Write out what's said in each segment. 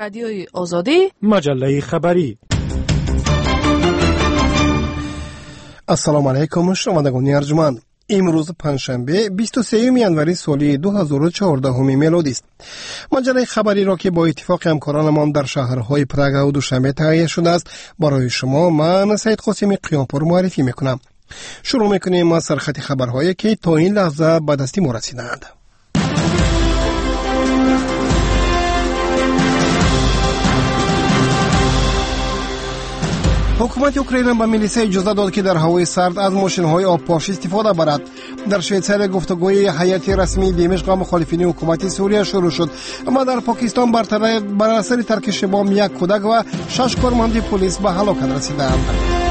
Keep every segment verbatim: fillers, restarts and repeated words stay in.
رادیوی آزادی، مجله خبری. السلام علیکم شنوندگان ارجمند. امروز پنجشنبه بیست و سوم ژانویه سال دو هزار و چهارده میلادی است. مجله خبری را که با اتفاق همکارانمان در شهرهای پراگ و دوشنبه تهیه شده است برای شما من سید قاسمی قیامپور معرفی میکنم. شروع میکنیم از سرخط خبرهایی که تا این لحظه به دست ما رسیدند. حکومت اوکراین به میلیسا اجازه داد که در هوای سرد از ماشین‌های آبپاش استفاده برد. در شویتزار گفتگوی هیئت رسمی دمشق و مخالفین حکومت سوریه شروع شد. اما در پاکستان بر اثر ترکش بمب یک کودک و شش کارمند پلیس به هلاکت رسیدند.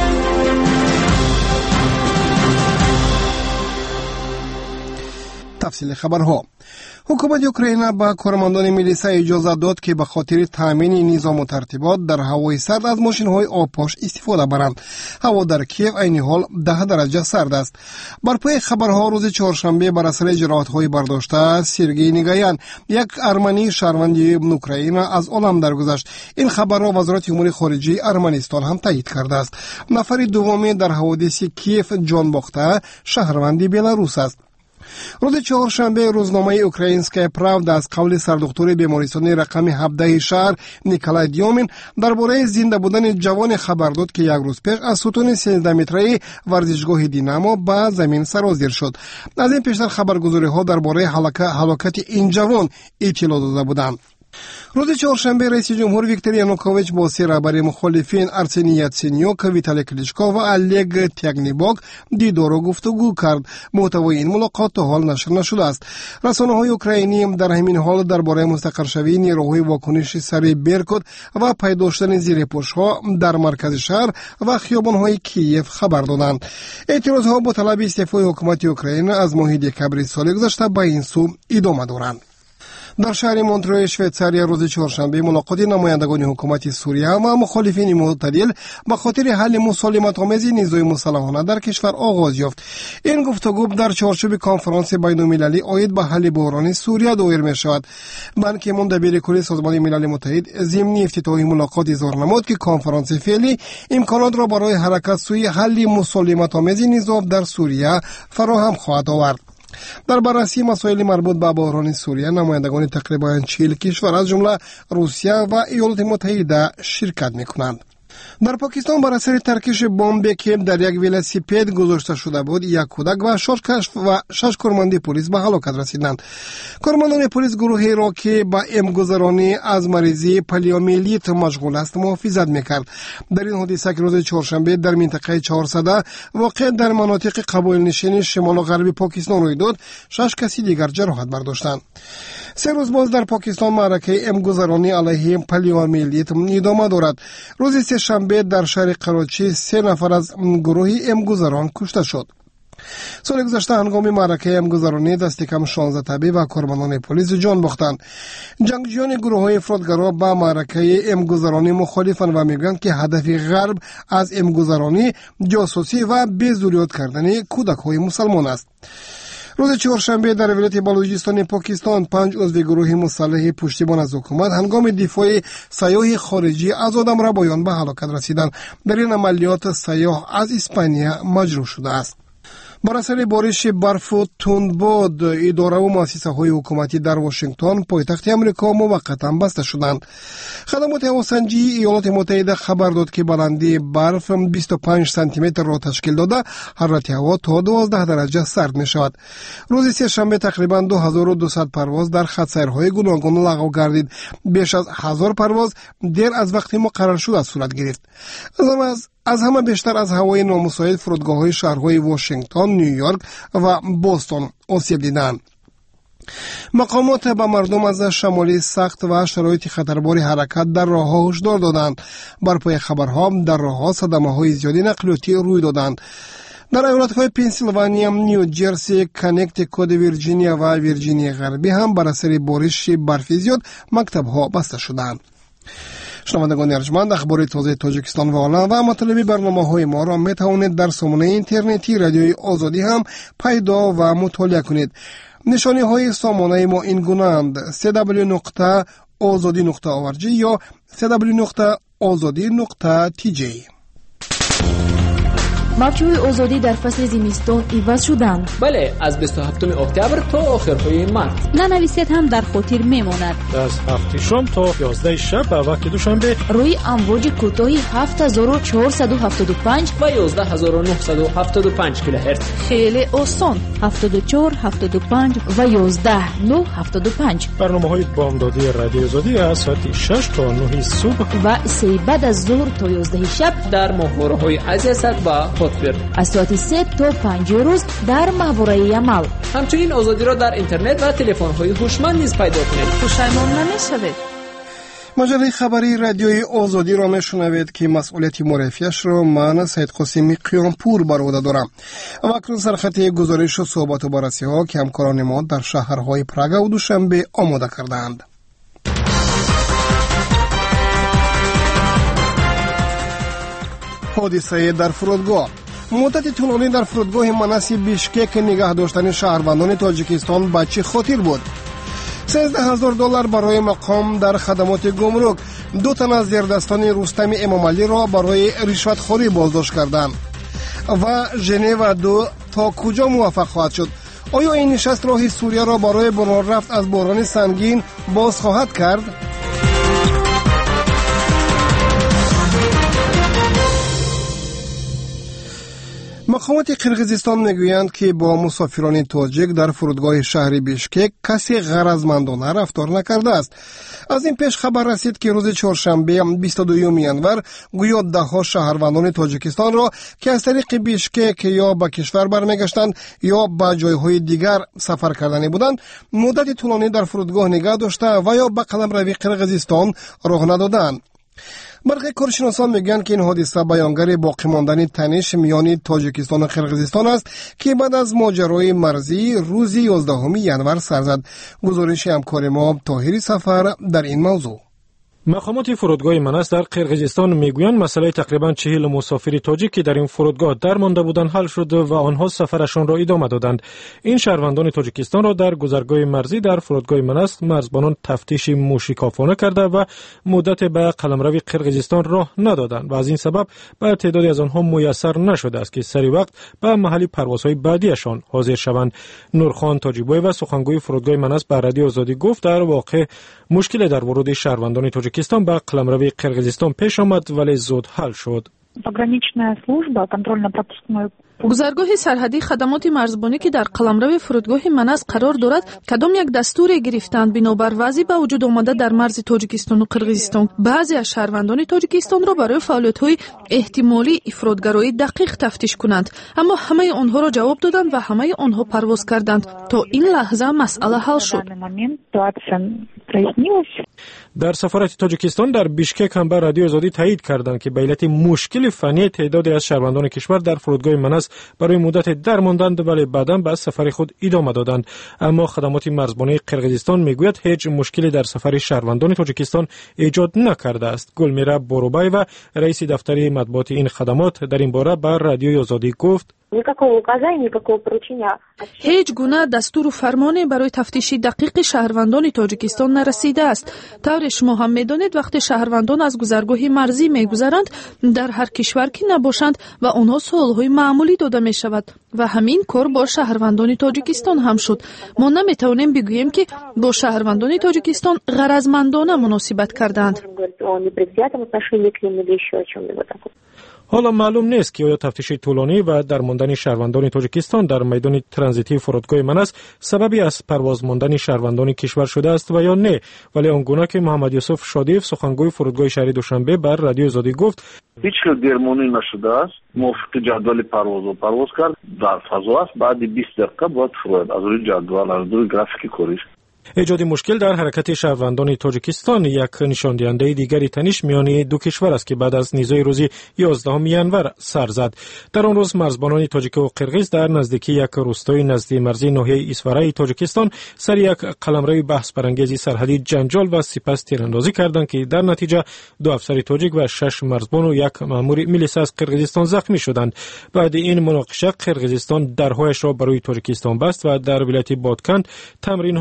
تفصیل خبرها. حکومت اوکراین به کارمندان میلیسا اجازه داد که به خاطر تامین نظام و ترتیبات در هوای سرد از ماشین‌های آبپاش استفاده برند. هوا در کیف عین حال ده درجه سرد است. بر پای خبرها روز چهارشنبه بر اثر اجراءات‌های برداشته سرگئی نیگایان یک ارمنی شهروند اوکراین از عالم درگذشت. این خبر را وزارت امور خارجه ارمنستان هم تایید کرده است. نفر دوم در حوادث کیف جان باخته شهروند بلاروس است. روز چهارشنبه روزنامه اوکراینسکای پراودا از قول سردکتر بیمارستان رقم هفده شهر نیکولای دیومین درباره زنده بودن جوان خبر داد که یک روز پیش از ستون سیزده متری ورزشگاه دینامو به زمین سرازیر شد. از این پیشتر خبرگزاری‌ها درباره هلاکت این جوان اطلاع داده بودند. روز چهارشنبه رئیس جمهور ویکتور یانوکوویچ با سه رهبر مخالفین ارسنی یاتسنیوک، ویتالی کلیچکو و الگ تیاگنیباک دیدار و گفتگو کرد. محتوای این ملاقات تا حال نشر نشده است. رسانه‌های اوکراینی در همین حال درباره مستقر شوی نیروهای واکنش سریع برکوت و پیدا شدن زیرپوش‌ها در مرکز شهر و خیابان‌های کیف خبر دادند. اعتراض‌ها با طلب استعفای حکومت اوکراین از ماه دکامبر سال گذشته به این سو ادامه دارند. در شهر مونترو شویتزار روز چهارشنبه ملاقات نمایندگان حکومت سوریه و مخالفین معتدل به خاطر حل مسالمت‌آمیز نیروهای مسلحانه در کشور آغاز یافت. این گفتگو در چارچوب کنفرانس بین‌المللی عاید به حل بحران سوریه دایر می‌شود. بان کی مون دبیر کل سازمان ملل متحد ضمن افتتاح ملاقات اظهار نمود که کنفرانس فعلی امکانات را برای حرکت سوی حل مسالمت‌آمیز نظام در سوریه فراهم خواهد آورد. در بررسی مسائل مربوط به بحران سوریه نمایندگان تقریبا چهل کشور از جمله روسیه و ایالات متحده شرکت می‌کنند. در پاکستان بر اثر ترکش بمب که در یک ولسیپد گذاشته شده بود یک کودک و شش کشف و شش کارمند پلیس به هلاکت رسیدند. کارمندان پلیس گروهی را که با امگذرانی از مریضی پلیومیلیت مشغول است محافظت میکرد. در این حادثه که روز چهارشنبه در منطقه چهارصد واقع در مناطق قبایل نشین شمال و غربی پاکستان روی داد، شش کسی دیگر جراحت برداشتند. سه روز باز در پاکستان معرکه امگذرانی علیه پلیومیلیت ادامه دارد. روز سه شنبه در شهر کراچی سه نفر از گروه امگذران کشته شد. سال گذشته هنگام معرکه امگذرانی دست کم شانزده طبیب و کارمندان پلیس جان باختند. جنگجویان گروه‌های افراطگرا با معرکه امگذرانی مخالفند و میگویند که هدف غرب از امگذرانی جاسوسی و بیزوریت کردن کودک‌های مسلمان است. روز چهارشنبه در ولایت بلوچستان پاکستان پنج عضو گروه مسلح پشتیبان از حکومت هنگام دفاع سیاح خارجی از آدمربایان به هلاکت رسیدند. در این عملیات سیاح از اسپانیا مجروح شده است. بر اثر بارش برف و تندباد اداره و مؤسسه های حکومتی در واشنگتن پایتخت امریکا موقتا بسته شدند. خدمات هواسنجی ایالات متحده خبر داد که بلندی برف بیست و پنج سانتی متر را تشکیل داده حرارت هوا تا دوازده درجه سرد می شود. روز سه شنبه تقریبا دو هزار و دویست پرواز در خط سیرهای گوناگون لغو گردید. بیش از هزار پرواز دیر از وقتی مقرر شده صورت گرفت. از از همه بیشتر از هوای نامساعد فرودگاه‌های شهرهای واشنگتن، نیویورک و بوستون آسیب دیدند. مقامات به مردم از شمالی سخت و شرایط خطربار حرکت در راه‌ها هشدار دادند. بر پای خبرها در راه‌ها صدمه‌های زیادی نقلیاتی روی دادند. در ایالت‌های پنسیلوانیا، نیوجرسی، کنکتیکوت، ویرجینیا و ویرجینیا غربی هم بر اثر بارش برف زیاد مکتب‌ها بسته شدند. شنوندگان ارجمند، اخبار تازه تاجیکستان و عالم و مطالب برنامه‌های ما را می توانید در سامانه اینترنتی رادیوی آزادی هم پیدا و مطالعه کنید. نشانی های سامانه ما این گونه اند: دبلیو دبلیو دبلیو نقطه آزادی نقطه او ار جی یا سی دبلیو نقطه آزادی نقطه تی جی. موجهای آزادی در فصل زمستان عوض شدند. بله، از بیست و هفتم اکتبر تا آخرهای مارس. ننویسید هم در خاطر میماند. از هفت شام تا یازده شب به وقت دوشنبه روی امواج کوتاهی هفت هزار و چهارصد و هفتاد و پنج و یازده هزار و نهصد و هفتاد و پنج کیلوهرتز. خیلی آسان. هفتاد و چهار، هفتاد و پنج و یازده، نه، هفتاد و پنج. برنامه‌های بامدادی رادیو آزادی از ساعت شش تا نه صبح و سه بعد از ظهر تا یازده شب در ماهواره‌های عزیزت و از ساعت سه تا پنج روز در ماهواره عمل. همچنین آزادی را در اینترنت و تلفن‌های هوشمند نیز پیدا کنید. پشیمان نمی‌شوید. مجله خبری رادیوی آزادی را میشنوید که مسئولیت معرفیش را من سید قاسمی قیامپور بر عهده دارم. و اکنون سرخط گزارش و صحبت و بررسی ها که همکاران ما در شهرهای پراگ و دوشنبه آماده کردند. حادثه در فرودگاه. مدت طولانی در فرودگاه مناسی بیشکک نگاه داشتن شهروندان تاجیکستان به چه خاطر بود؟ سیزده هزار دلار برای مقام در خدمات گمرک. دو تن از زیردستان رستم امامعلی را برای رشوتخوری بازداشت کردند. و ژنو دو تا کجا موفق خواهد شد؟ آیا این نشست راه سوریه را برای برون رفت از بحران سنگین باز خواهد کرد؟ مقامات قرقیزستان میگویند که با مسافران تاجیک در فرودگاه شهر بیشکک کسی غرضمندانه رفتار نکرده است. از این پیش خبر رسید که روز چهارشنبه بیست و دوم ژانویه گویا ده‌ها شهروندان تاجیکستان را که از طریق بیشکک یا به کشور برمیگشتند یا به جایهای دیگر سفر کردنی بودند مدت طولانی در فرودگاه نگاه داشته و یا به قلمرو قرقیزستان راه ندادند. برخی کارشناسان میگن که این حادثه بیانگر باقی ماندن تنش میان تاجیکستان و قرقیزستان است که بعد از ماجرای مرزی روز یازدهم ژانویه سر زد. گزارش همکار ما طاهری سفر در این موضوع. مقامات فرودگاه مناس در قرقیزستان میگویند مسئله تقریبا چهل مسافر تاجیک که در این فرودگاه درمانده بودند حل شد و آنها سفرشان را ادامه دادند. این شهروندان تاجیکستان را در گذرگاه مرزی در فرودگاه مناس مرزبانان تفتیش موشکافانه کرده و مدت به قلمرو قرقیزستان راه ندادند و از این سبب به تعدادی از آنها میسر نشده است که سری وقت به محل پروازهای بعدیشان حاضر شوند. نورخان تاجیبوی و سخنگوی فرودگاه مناس به رادیو آزادی گفت در واقع مشکل در ورود شهروندان تاجیکستان به قلمرو قرقیزستان پیش آمد ولی زود حل شد. Пограничная служба, контрольно-пропускной گذرگاه سرحدی خدمات مرزبانی که در قلمرو فرودگاه مناس قرار دارد کدام یک دستور گرفتند بنابر وضعی به وجود آمده در مرز تاجیکستان و قرقیزستان بعضی از شهروندان تاجیکستان را برای فعالیت‌های احتمالی افراطگرایی دقیق تفتیش کنند اما همه آنها را جواب دادند و همه آنها پرواز کردند. تا این لحظه مسئله حل شد. در سفارت تاجیکستان در بیشکک هم به رادیو آزادی تایید کردند که به علت مشکل فنی تعدادی از شهروندان کشور در فرودگاه مناس برای مدت درماندند ولی بعداً به سفر خود ادامه دادند. اما خدمات مرزبانی قرقیزستان میگوید هیچ مشکلی در سفر شهروندان تاجیکستان ایجاد نکرده است. گلمیرا بوروبای و رئیس دفتر مطبوعات این خدمات در این باره به رادیو آزادی گفت هیچ گونه دستور و فرمانی برای تفتیش دقیق شهروندان تاجیکستان نرسیده است. طور شما هم میدانید وقتی شهروندان از گذرگاه مرزی میگذرند در هر کشور که نباشند و آنها سوالهای معمولی داده می شود و همین کار با شهروندان تاجیکستان هم شد. ما نمیتوانیم بگوییم که با شهروندان تاجیکستان غرضمندانه مناسبت کردند. حالا معلوم نیست که آیا تفتیش طولانی و درماندن شهروندان تاجیکستان در میدان ترانزیتی فرودگاه مناس سببی از پرواز ماندن شهروندان کشور شده است و یا نه، ولی آنگونه که محمد یوسف شادیف سخنگوی فرودگاه شهر دوشنبه بر رادیو آزادی گفت هیچ درمانی نشده است. موافق جدول پرواز و پرواز کرد در فضا است. بعد بیست دقیقه باید فرود از روی جدول از روی گرافیک کاریش. ایجاد مشکل در حرکت شهروندان تاجیکستان یک نشان دهنده دیگری تنش میان دو کشور است که بعد از نیزای روز یازدهم ژانویه سر زد. در آن روز مرزبانان تاجیک و قرقیز در نزدیکی یک روستای نزدیک مرزی ناحیه اسفرای تاجیکستان سر یک قلمرو بحث برانگیز سرحدی جنجال و سپس تیراندازی کردند که در نتیجه دو افسر تاجیک و شش مرزبان و یک مأمور میلیس از قرقیزستان زخمی شدند. بعد این مناقشه قرقیزستان درهایش را برای تاجیکستان بست و در ولایت بادکند تمرین‌های نظامی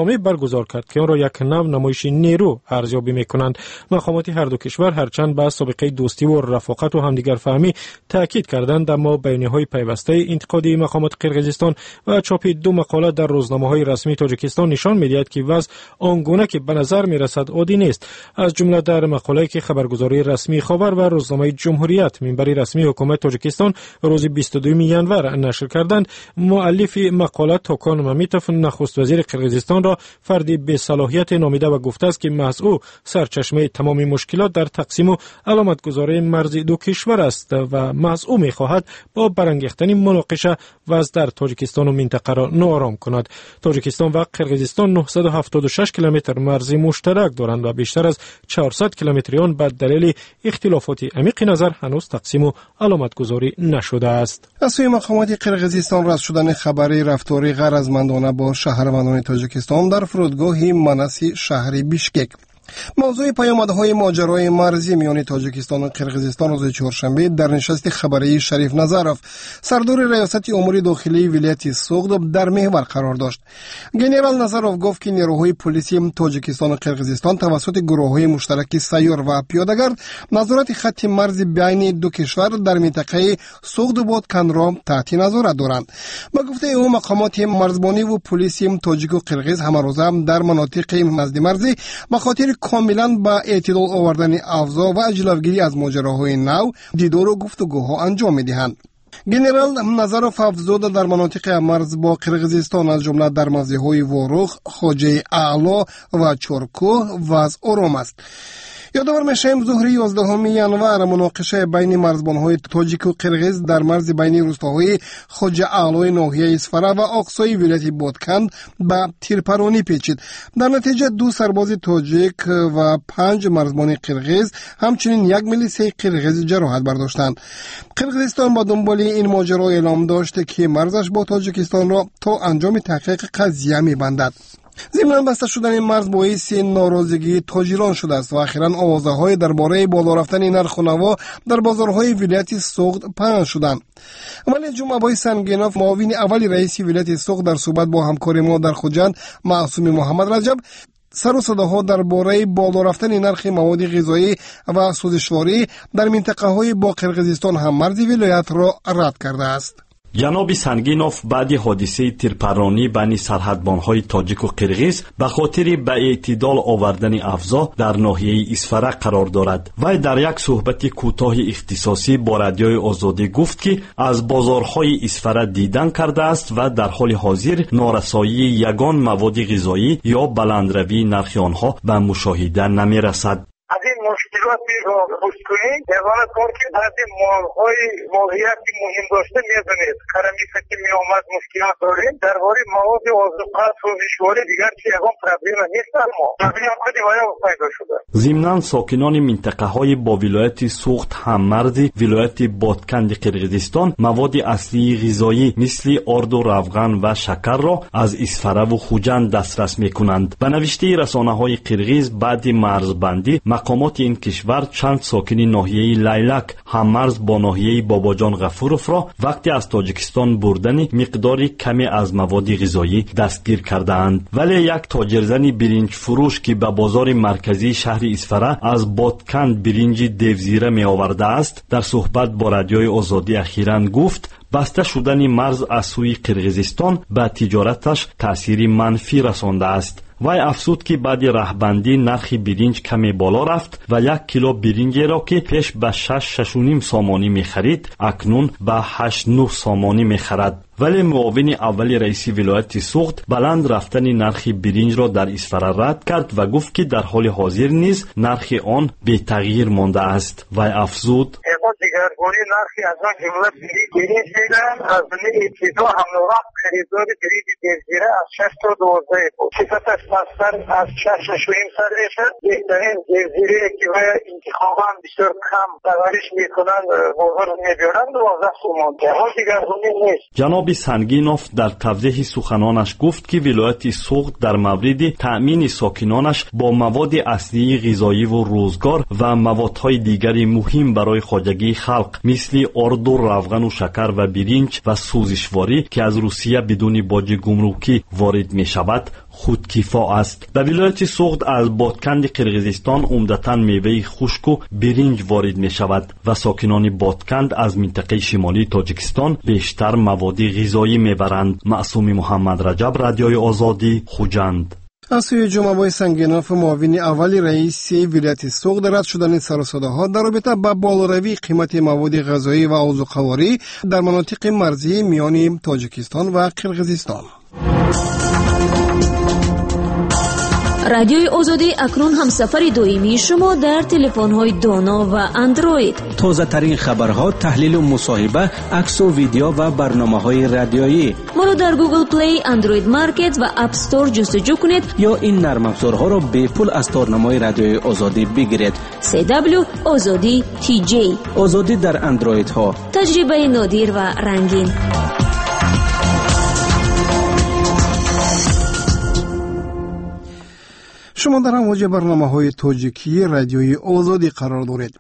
نامه برگزار کرد که آن را یک نوع نمایش نیرو ارزیابی می‌کنند. مقامات هر دو کشور هرچند به سابقه دوستی و رفاقت و همدیگر فهمی تاکید کردند، اما بیانیه‌های پیوسته انتقادی مقامات قرقیزستان و چاپ دو مقاله در روزنامه‌های رسمی تاجیکستان نشان می‌دهد که وضع آنگونه که به نظر می‌رسد عادی نیست. از جمله در مقاله‌ای که خبرگزاری رسمی خبر و روزنامه جمهوریت منبری رسمی حکومت تاجیکستان روز بیست و دوم ینور نشر کردند، مؤلف مقاله توکان مامیتوف نخست وزیر قرقیزستان را فردی بی صلاحیت نامیده و گفته است که محض او سرچشمه تمام مشکلات در تقسیم و علامتگذاری مرز دو کشور است و محض او می‌خواهد با برانگیختن مناقشه وضع در تاجیکستان و منطقه را ناآرام کند. تاجیکستان و قرقیزستان نهصد و هفتاد و شش کیلومتر مرز مشترک دارند و بیشتر از چهارصد کیلومتری آن به دلیل اختلافات عمیق نظر هنوز تقسیم و علامتگذاری نشده است. از سوی مقامات قرقیزستان رد شدن خبری رفتاری غرضمندانه با شهروندان تاجیکستان در فرودگاه منسی شهر بیشکک. موضوع پیامدهای ماجرای مرزی میان تاجیکستان و قرقیزستان روز چهارشنبه در نشست خبری شریف نظرف سردار ریاست امور داخلی ولایت سوغد در محور قرار داشت. گنرال نظرف گفت که نیروهای پلیسی تاجیکستان و قرقیزستان توسط گروه‌های مشترک سیار و پیاده‌گرد نظارت خط مرز بین دو کشور در منطقه سوغد و بادکن را تحت نظارت دارند. با گفته او مقامات مرزبانی و پلیسی تاجیک و قرقیز همروزه در مناطق نزد مرزی به خاطر کاملا با اعتدال آوردن افزا و جلوگیری از ماجراهای نو دیدار و گفتگوها انجام می‌دهند. گنرال نظرف افزوده در مناطق مرز با قرقیزستان از جمله در موضع‌های وروخ، خوجه اعلا و چرکو وضع آرام است. یادآور میشیم ظهر یازدهم ینور مناقشه بین مرزبان‌های تاجیک و قرقیز در مرز بین روستاهای خوجه اعلای ناحیه اسفره و اقصای ولایت بادکن به تیرپرانی پیچید. در نتیجه دو سرباز تاجیک و پنج مرزبان قرقیز همچنین یک میلیسه قرقیز جراحت برداشتند. قرقیزستان با دنبال این ماجرا اعلام داشته که مرزش با تاجیکستان را تا انجام تحقیق قضیه می‌بندد. ضمناً بسته شدن مرز باعث ناراضگی تاجران شده است و اخیراً آوازه‌های درباره بالا رفتن نرخ و نوا در بازارهای ولایت سوغد پنهان شدند. ولی جمعه بای سنگیناف معاون اول رئیس ولایت سوغد در صحبت با همکار ما در خوجند معصوم محمد رجب سر و صداها درباره بالا رفتن نرخ مواد غذایی و سوزشواری در منطقه‌های با قرقیزستان هم مرز ولایت را رد کرده است. جناب سنگینوف بعد حادثه تیرپرانی بین سرحدبان‌های تاجیک و قرقیز به خاطر به اعتدال آوردن افزا در ناحیه اسفره قرار دارد. وی در یک صحبت کوتاه اختصاصی با رادیوی آزادی گفت که از بازارهای اسفره دیدن کرده است و در حال حاضر نارسایی یگان مواد غذایی یا بلندروی نرخ آنها به مشاهده نمی‌رسد. از این مشکلاتی رو حس کنید عبارت کن که از این مالهای ماهیتی مهم داشته میدونید کرمیسه که می آمد مشکلات داریم درباره مواد آذوقه سوزشواری دیگر که یکم پرابلم نیست اما پرابلم خودی باید پیدا شده. ضمناً ساکنان منطقه های با ولایت سوغد هممرزی ولایت بادکن قرقیزستان مواد اصلی غذایی مثل آرد و روغن و شکر را از اسفره و خوجند دسترس میکنند. به نوشته رسانه های قرقیز بعد مرزبندی مقامات این کشور چند ساکن ناحیه لیلک هممرز با ناحیه باباجان غفورف را وقتی از تاجیکستان بردن مقداری کمی از مواد غذایی دستگیر کردند. ولی یک تاجرزن برنج فروش که به بازار مرکزی شهر اسفره از بادکن برنج دیوزیره می آورده است در صحبت با رادیوی آزادی اخیراً گفت بسته شدن مرز از سوی قرقیزستان به تجارتش تأثیر منفی رسانده است. وی افزود که بعد رهبندی نرخ برنج کمی بالا رفت و یک کیلو برنج را که پیش به شش شش و نیم سامانی می خرید اکنون به هشت نه سامانی می خرد. ولی معاون اول رئیس ولایت سوغد بلند رفتن نرخ برنج را در اسفره رد کرد و گفت که در حال حاضر نیز نرخ آن بی تغییر مانده است. وی افزود دیگرگونی نرخی از آن جمله برنج میدن از ابتدا همنوع خریدار برنج دیوزیره از شش تا دوازده بود. صفتش پستر از شش شش و نیم سر میشد. بهترین دیوزیره که انتخابا بسیار کم پرورش میکنن بازار میبیارن دوازده سومان. اما دیگرگونی نیست. جناب سنگینوف در توضیح سخنانش گفت که ولایت سوغد در مورد تأمین ساکنانش با مواد اصلی غذایی و روزگار و موادهای دیگری مهم برای خواجگی خلق مثل آرد و روغن و شکر و برنج و سوزشواری که از روسیه بدون باج گمرکی وارد می شود خودکفا است. در ولایت سوخت از بادکند قرقیزستان عمدتاً میوه خشک و برنج وارد می شود و ساکنان بادکند از منطقه شمالی تاجیکستان بیشتر مواد غذایی میبرند. معصوم محمد رجب، رادیوی آزادی، خوجند. از سوی جمعه سنگیناف معاون اول رئیس ولایت سوخت رد شدن سر و صداها در رابطه با بالروی قیمت مواد غذایی و آذوقه‌واری در مناطق مرزی میان تاجیکستان و قرقیزستان. رادیوی آزادی اکنون همسفر دائمی شما در تلفن‌های دانا و اندروید. تازه ترین خبرها، تحلیل و مصاحبه، عکس و ویدیو و برنامه‌های رادیویی. ما را در گوگل پلی، اندروید مارکت و اپ استور جستجو کنید یا این نرم افزارها را به پول از تارنمای رادیوی آزادی بگیرید. سی دبلیو آزادی تی جی. آزادی در اندروید ها. تجربه نادر و رنگین. شما در امواج برنامه‌های تاجیکی رادیوی آزادی قرار دارید.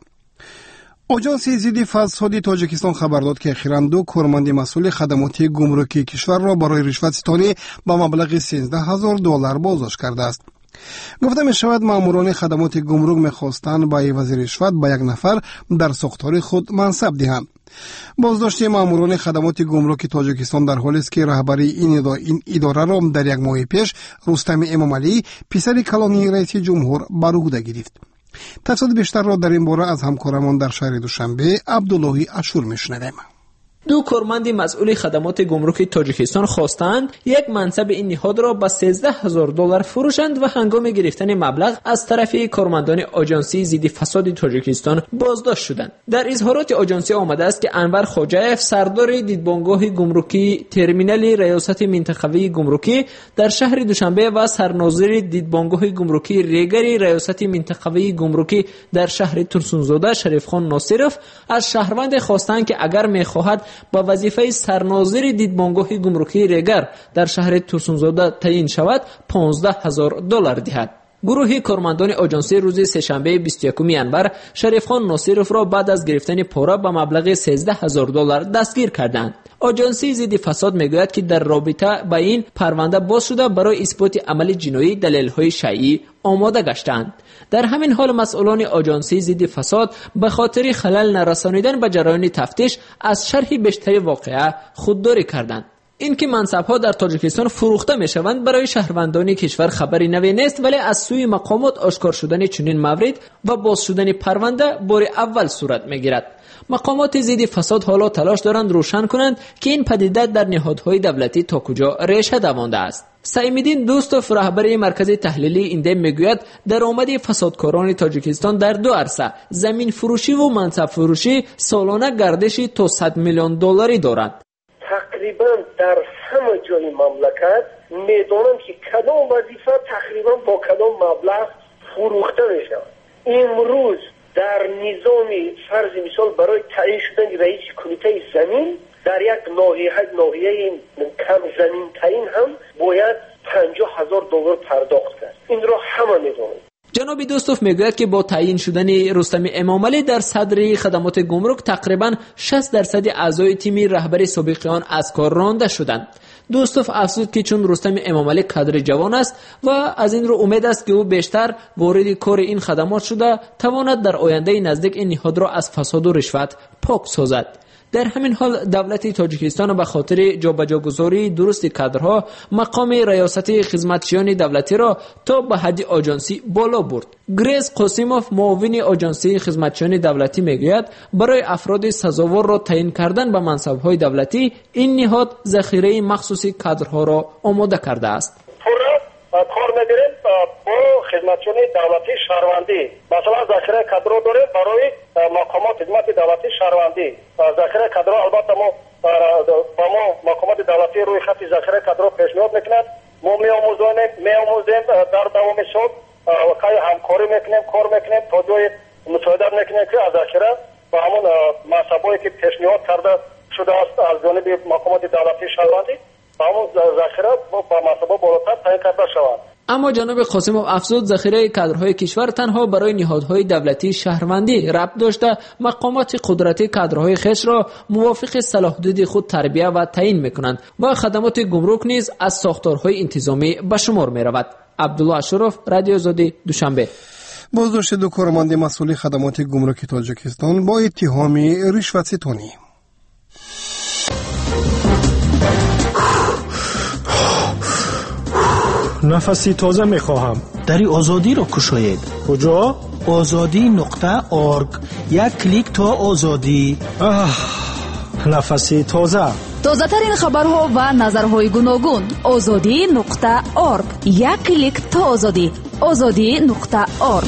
آژانس ضد فساد تاجیکستان خبر داد که اخیراً دو کارمند مسئول خدمات گمرکی کشور را برای رشوت ستانی با مبلغ سیزده هزار دلار بازداشت کرده است. گفته می شود ماموران خدمات گمرک می‌خواستند با عوض رشوت با یک نفر در ساختار خود منصب دهند. بازداشت ماموران خدمات گمرک تاجیکستان در حالی است که رهبری این اداره را در یک ماه پیش رستم امامعلی پسر کلانی رئیس جمهور بر عهده گرفت. تفصیل بیشتر را در این باره از همکارمان در شهر دوشنبه عبداللهی اشور میشنویم. دو کارمند مسئول خدمات گمرک تاجیکستان خواستند یک منصب این نهاد را با سیزده هزار دلار فروشند و هنگام گرفتن مبلغ از طرف کارمندان آژانسی ضد فساد تاجیکستان بازداشت شدند. در اظهارات آژانسی آمده است که انور خوجایف سردار دیدبانگاه گمرکی ترمینال ریاست منطقوی گمرکی در شهر دوشنبه و سرناظر دیدبانگاه گمرکی ریگری ریاست منطقوی گمرکی در شهر ترسونزاده شریف خان ناصرف از شهروند خواستند که اگر می‌خواهد با وظیفه سرناظر دیدبانگاه گمرکی ریگر در شهر ترسونزاده تعیین شود پانزده هزار دلار دهد. گروه کارمندان آژانسی روز سه‌شنبه بیست و یکم انبر شریف خان ناصرف را بعد از گرفتن پاره با مبلغ سیزده هزار دلار دستگیر کردند. آژانسی ضد فساد میگوید که در رابطه با این پرونده باز شده برای اثبات عمل جنایی دلایل‌های شایع آماده گشتند. در همین حال مسئولان آژانسی ضد فساد به خاطر خلل نرسانیدن به جریان تفتیش از شرح بیشتر واقعه خودداری کردند. این که منصب‌ها در تاجیکستان فروخته می‌شوند برای شهروندان کشور خبری نوی نیست، ولی از سوی مقامات آشکار شدن چنین مورد و باز شدن پرونده بار اول صورت می‌گیرد. مقامات ضد فساد حالا تلاش دارند روشن کنند که این پدیده در نهادهای دولتی تا کجا ریشه دوانده است. سعیدالدین دوستوف رهبر مرکز تحلیلی ایندم میگوید درآمد فسادکاران تاجیکستان در دو عرصه زمین فروشی و منصب فروشی سالانه گردشی تا صد میلیون دلاری دارند. تقریبا در همه جای مملکت میدانم که کدام وظیفه تقریبا با کدام مبلغ فروخته میشه. امروز در نظام فرض مثال برای تعیین شدن رئیس کمیته زمین در یک ناحیه ناحیه کم زمین تعیین هم باید پنجاه هزار دلار پرداخت کرد. این را همه میدونن. جناب دوستوف میگوید که با تعیین شدن رستم امامعلی در صدر خدمات گمرک تقریبا شصت درصد اعضای تیم رهبری سابق آن از کار رانده شدند. دوستوف افزود که چون رستم امامعلی کادر جوان است و از این رو امید است که او بیشتر وارد کار این خدمات شده تواند در آینده نزدیک این نهاد را از فساد و رشوت پاک سازد. در همین حال دولت تاجیکستان به خاطر جابجاگذاری درست کادرها مقام ریاست خدمتچیان دولتی را تا به حد آژانسی بالا برد. گریس قاسموف معاون آژانسی خدمتچیان دولتی میگوید برای افراد سزاوار را تعیین کردن به منصب‌های دولتی این نهاد ذخیره مخصوصی کادرها را آماده کرده است. کار می‌گیریم با خدمتچیان دولتی شهروندی، مثلا ذخیره کادر داریم برای مقامات خدمت دولتی شهروندی. ذخیره کادر البته ما با ما مقامات دولتی روی خط ذخیره کادر پیشنهاد میکنند. ما میآموزیم میآموزیم در دوام سال وقای همکاری میکنیم، کار میکنیم تا جای مساعدت میکنیم که از ذخیره با همون منصبایی که پیشنهاد کرده شده است از جانب مقامات دولتی شهروندی همون ذخیره با منصبا بالاتر تعیین کرده شود. اما جناب قاسموف افزود ذخیره کادرهای کشور تنها برای نهادهای دولتی شهروندی ربط داشته مقامات قدرتی کادرهای خویش را موافق صلاح حدود خود تربیت و تعیین میکنند و خدمات گمرک نیز از ساختارهای انتظامی به شمار میرود. عبدالله اشرف، رادیو آزادی، دوشنبه. بازداشت دو کارمند مسئول خدمات گمرک تاجیکستان با اتهام رشوت ستانی. نفسی تازه میخواهم. دری آزادی را کشاید. کجا؟ آزادی نقطه ارگ. یک کلیک تا آزادی. نفسی تازه. تازه ترین خبرها و نظرهای گوناگون. آزادی نقطه ارگ. یک کلیک تا آزادی. آزادی نقطه ارگ.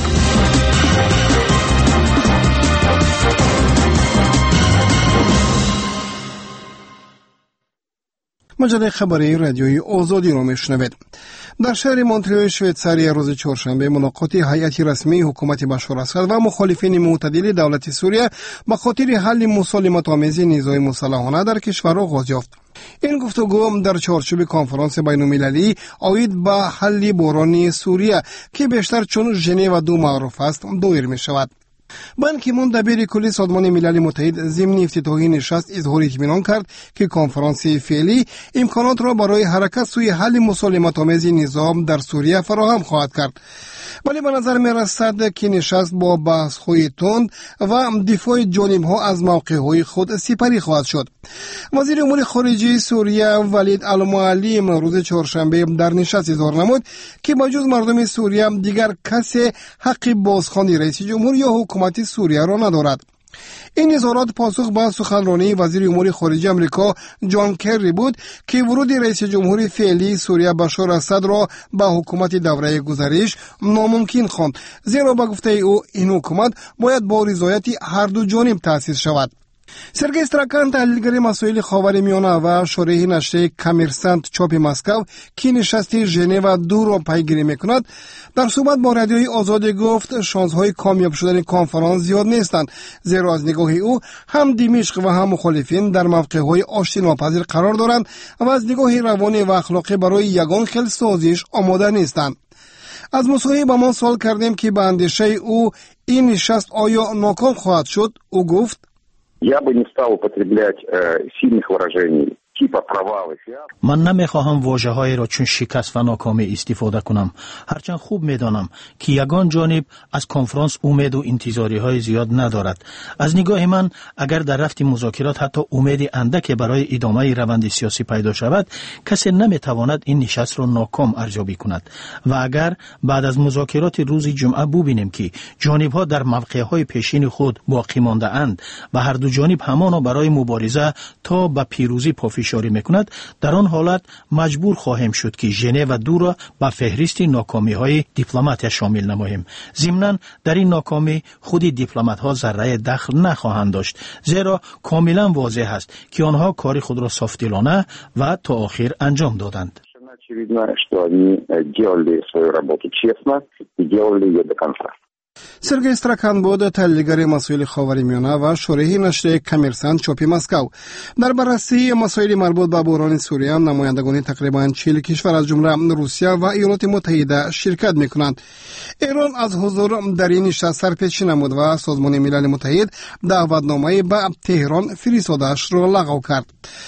مجله خبری رادیوی آزادی را میشنوید. در شهر مونتریال شویتزاریا روز چهارشنبه ملاقات هیئت رسمی حکومت بشار اسد و مخالفین معتدل دولت سوریه به خاطر حل مسالمت آمیز نیزهای مسلحانه در کشور آغاز یافت. این گفتگو در چارچوب کنفرانس بین‌المللی عاید به حل بحران سوریه که بیشتر چون ژنو دو معروف است دایر می شود. بان کی مون دبیر کلی سازمان ملل متحد ضمن افتتاحی نشست اظهار اطمینان کرد که کنفرانس فعلی امکانات را برای حرکت سوی حل مسالمت آمیز نظام در سوریه فراهم خواهد کرد. ولی به نظر می رسد که نشست با بحث های تند و دفاع جانب ها از موقع های خود سپری خواهد شد. وزیر امور خارجه سوریه ولید المعلم روز چهارشنبه در نشست اظهار نمود که بجز مردم سوریه دیگر کسی حق بازخواندن رئیس جمهور یا حکومت سوریه را ندارد. این اظهارات پاسخ به سخنرانی وزیر امور خارجه آمریکا جان کری بود که ورود رئیس جمهور فعلی سوریه بشار اسد را به حکومت دوره گذشته ناممکن خواند، زیرا به گفته او این حکومت باید با رضایت هر دو جانب تأسیس شود. سرگئی استراکان، تحلیلگر مسائل خاورمیانه و شارح نشریه کامرسانت چاپ مسکو که نشست ژنو دو را پیگیری میکند، در صحبت با رادیوی آزادی گفت شانس‌های کامیاب شدن کنفرانس زیاد نیستند، زیرا از نگاه او هم دمشق و هم مخالفین در موقع‌های آشتی ناپذیر قرار دارند و از نگاه روانی و اخلاقی برای یگان خل سازش آماده نیستند. از مصاحبه با ما سوال کردیم که به اندیشه او این نشست آیا ناکام خواهد شد. او گفت: Я бы не стал употреблять э, сильных выражений типа провалы. من نمیخواهم واژه های را چون شکست و ناکامی استفاده کنم، هرچند خوب میدانم که یگان جانب از کنفرانس امید و انتظاری های زیاد ندارد. از نگاه من اگر در رفت مذاکرات حتی امید اندک برای ادامه روند سیاسی پیدا شود، کسی نمیتواند این نشست را ناکام ارزیابی کند. و اگر بعد از مذاکرات روز جمعه ببینیم که جانب ها در موقع های پیشین خود باقی مانده اند و هر دو جانب همانا برای مبارزه تا به پیروزی پافشاری میکند، در آن حالت مجبور خواهیم شد که ژنو دو را به فهرست ناکامی های دیپلمات شامل نماییم. ضمناً در این ناکامی خود دیپلمات ها ذره دخل نخواهند داشت، زیرا کاملا واضح است که آنها کار خود را صافدلانه و تا آخر انجام دادند. Очевидно, что они делали свою работу честно и делали ее до конца. سرگئی استراکان بود تحلیلگر مسائل خاورمیانه و شارح نشریه کامرسانت چاپ مسکو. در بررسی مسائل مربوط به بحران سوریه نمایندگان تقریبا چهل کشور از جمله روسیه و ایالات متحده شرکت میکنند. ایران از حضور در این نشست سرپیچی نمود و سازمان ملل متحد دعوتنامه به تهران فرستاده‌اش را لغو کرد.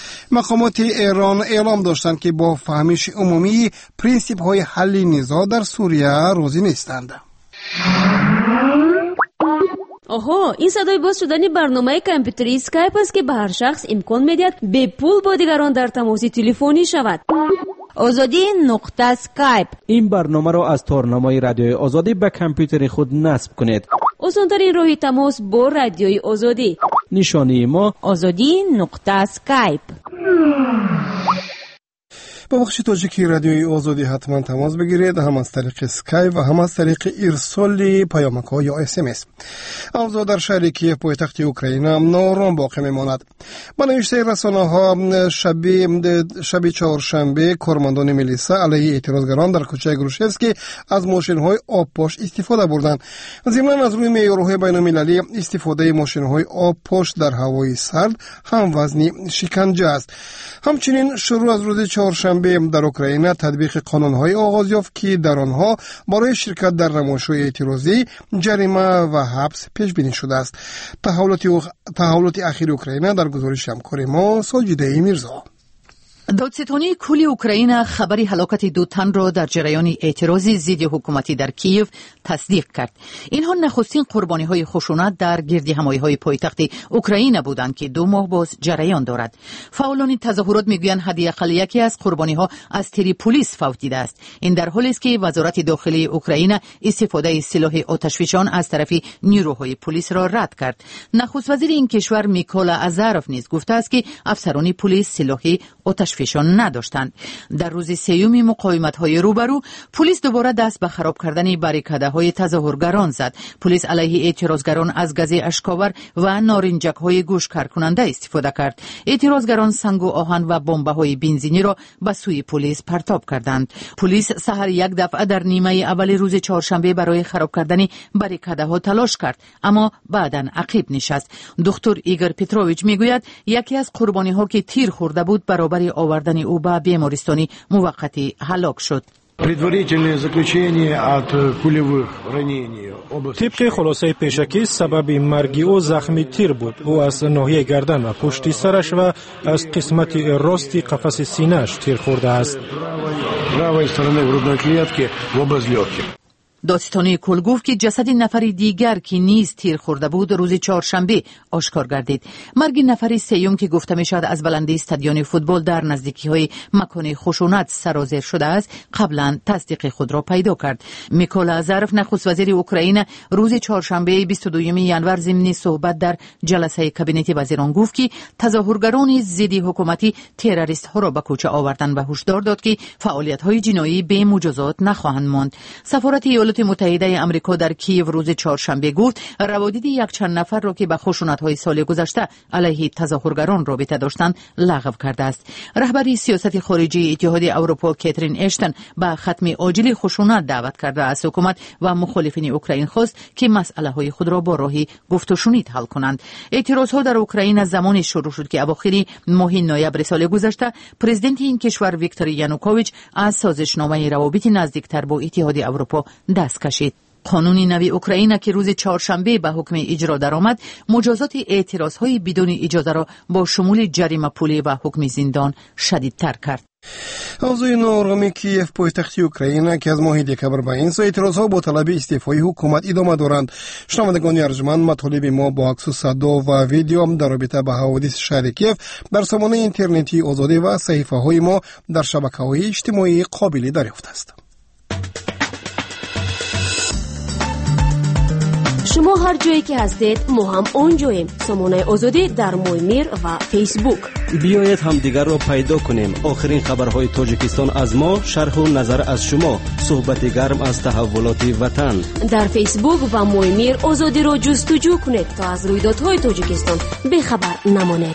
مقامات ایران اعلام داشتند که با فهمش عمومی پرینسیپ های حل نزاع در سوریه راضی نیستند. آها، این صدای باز شدن برنامه کامپیوتری اسکایپ است که به هر شخص امکان میدهد به پول با دیگران در تماس تلفنی شود. آزادی نقطه اسکایپ. این برنامه را از تارنمای رادیوی آزادی به کامپیوتر خود نصب کنید. آسان‌ترین راه تماس با رادیوی آزادی. نشانی ما آزادی نقطه اسکایپ. با بخش تاجیکی رادیوی آزادی حتما تماس بگیرید، هم از طریق اسکایپ و هم از طریق ارسال پیامک‌ها یا اس ام اس. اوضاع در شهر کیف پایتخت اوکراین نارام باقی میماند. با نوشته رسانه‌ها شب شب چهارشنبه کارمندان میلیسا علیه اعتراضگران در کوچه گروشفسکی از ماشین‌های آبپاش استفاده بردند. ضمن از روی معیارهای بین‌المللی استفاده ماشین‌های آبپاش در هوای سرد هم وزنی شکنجه است. همچنین شروع از روز چهارشنبه چهارشنبه در اوکراین تطبیق قانون‌های آغاز یافت که در آنها برای شرکت در نمایش‌های اعتراضی جریمه و حبس پیش بینی شده است. تحولات تحولات اخیر اوکراین در گزارش همکار ما ساجده میرزا. دادستانی کل اوکراین خبری هلاکت دو تن را در جریان اعتراضی ضد حکومتی در کیف تصدیق کرد. اینها نخستین قربانی‌های خشونت در گردهمایی‌های پایتخت اوکراین بودند که دو ماه باز جریان دارد. فعالان تظاهرات میگویند حداقل یکی از قربانی‌ها از تیر پلیس فوت دیده است. این در حالی است که وزارت داخلی اوکراین استفاده سلاح آتشفشان از طرف نیروهای پلیس را رد کرد. نخست وزیر این کشور میکالا آزاروف نیز گفته است که افسران پلیس سلاح آتش فشان نداشتند. در روز سیوم مقاومت‌های روبرو پلیس دوباره دست به خراب کردن باریکاده‌های تظاهرگران زد. پلیس علیه اعتراضگران از گاز اشک‌آور و نارنجک‌های گوشکار کننده استفاده کرد. اعتراضگران سنگ و آهن و بمب‌های بنزینی را به سوی پلیس پرتاب کردند. پلیس سحر یک دفعه در نیمه اول روز چهارشنبه برای خراب کردن باریکاده‌ها تلاش کرد، اما بعداً عقب نشست. دکتر ایگور پتروویچ میگوید یکی از قربانی‌ها که تیر خورده بود برابر آوردن او به بیمارستانی موقتی هلاک شد. طبق خلاصه پیشکی سبب مرگ او زخمی تیر بود. او از ناحیه گردن و پشت سرش و از قسمت راستی قفس سینه‌اش تیر خورده است. دادستانی کل گفت که جسد نفر دیگر که نیز تیر خورده بود روز چهارشنبه آشکار گردید. مرگ نفر سیوم که گفته می شود از بلندی استادیوم فوتبال در نزدیکی های مکان خشونت سرازیر شده است قبلا تصدیق خود را پیدا کرد. میکالا آزاروف نخست وزیر اوکراین روز چهارشنبه بیست و دوم ژانویه ضمن صحبت در جلسه کابینت وزیران گفت که تظاهرگران ضد حکومتی تروریست ها را به کوچه آوردن و هشدار داد که فعالیت های جنایی به مجازات نخواهند ماند. سفارت ایالات متحده آمریکا در کیف روز چهارشنبه گفت روادید یک چند نفر را که به خشونت‌های سال گذشته علیه تظاهرگران رابطه داشتند لغو کرده است. رهبری سیاست خارجی اتحاد اروپا کاترین اشتن به ختم عاجل خشونت دعوت کرده از حکومت و مخالفین اوکراین خواست که مسئله‌های خود را با راه گفت و شنید حل کنند. اعتراضها در اوکراین از زمانی شروع شد که اواخر ماه نوامبر سال گذشته پرزیدنت این کشور ویکتور یانوکوویچ از سازشنامه روابط نزدیکتر با اتحاد اروپا دست کشید. قانون نوی اوکراین که روز چهارشنبه به حکم اجرا درآمد مجازات اعتراضهای بدون اجازه را با شمول جریمه پولی و حکم زندان شدیدتر کرد. اوضاع ناآرامی کیف پایتخت اوکراین که از ماه دکمبر به این سو اعتراضها با طلب استعفای حکومت ادامه دارند. شنوندگان ارجمند، مطالب ما با عکس و صدا و ویدیو در رابطه با حوادث شهر کیف در سامانه اینترنتی آزادی و صفحه‌های ما در شبکه‌های اجتماعی قابل دریافت است. شما هر جایی که هستید ما هم اونجاییم. سامانه آزادی در مویمیر و فیسبوک. بیایید هم دیگر را پیدا کنیم. آخرین خبرهای تاجیکستان از ما، شرح و نظر از شما، صحبت گرم از تحولات وطن. در فیسبوک و مویمیر آزادی را جستجو کنید تا از رویدادهای تاجیکستان بخبر نمانید.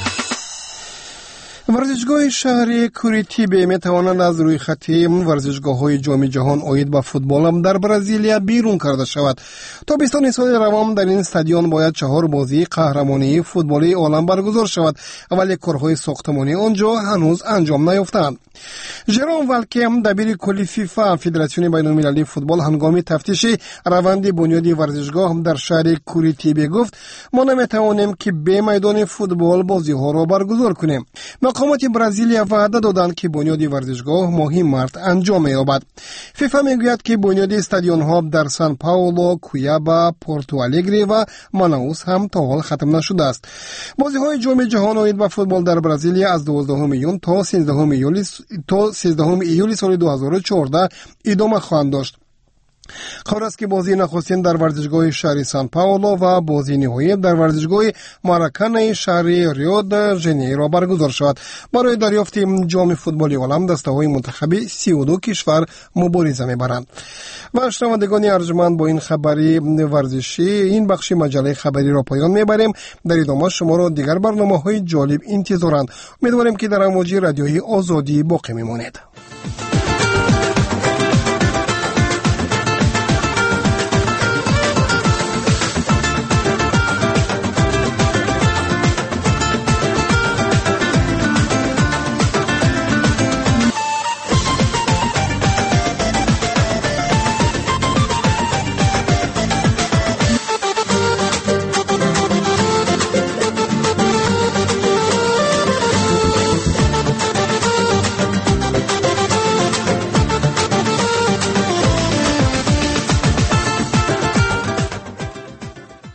ورزشگاه شهری کوریتیبه می تواند از روی خط ورزشگاه‌های جام جهان عاید به فوتبال در برزیلیا بیرون کرده شود. تابستان سال روان در این استادیوم باید چهار بازی قهرمانی فوتبالی عالم برگزار شود، ولی کارهای ساختمانی آنجا هنوز انجام نیافتند. ژرام والکم دبیر کلی فیفا فدراسیون بین‌المللی فوتبال هنگام تفتیش روند بنیادی ورزشگاه در شهر کوریتیبه گفت ما نمی‌توانیم که به میدان فوتبال بازی‌ها را برگزار کنیم. مقامات برزیلیا وعده دادند که بنیادی ورزشگاه ماهی مارس انجام می‌یابد. فیفا میگوید که بنیادی استادیوم‌ها در سان پائولو، کویابا، پورتو الگری و مانائوس هم تا حال ختم نشده است. بازی‌های جام جهان عاید به فوتبال در برزیلیا از دوازدهم ژوئن تا سیزدهم ایولی تا سیزدهم ایولی سال دو هزار و چهارده ادامه خواهند داشت. قرار است که بازی نخستین در ورزشگاه شهر سان پائولو و بازی نهایی در ورزشگاه ماراکانا شهر ریو د ژانیرو برگزار شود. برای دریافت جام فوتبالی عالم دسته‌های منتخب سی و دو کشور مبارزه می‌برند. و شنوندگان ارجمند، با این خبری ورزشی این بخش مجله خبری را پایان می‌بریم. در ادامه شما را دیگر برنامه‌های جالب انتظارند. امیدواریم که در امواج رادیویی آزادی باقی می‌مانید.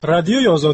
رادیوی آزادی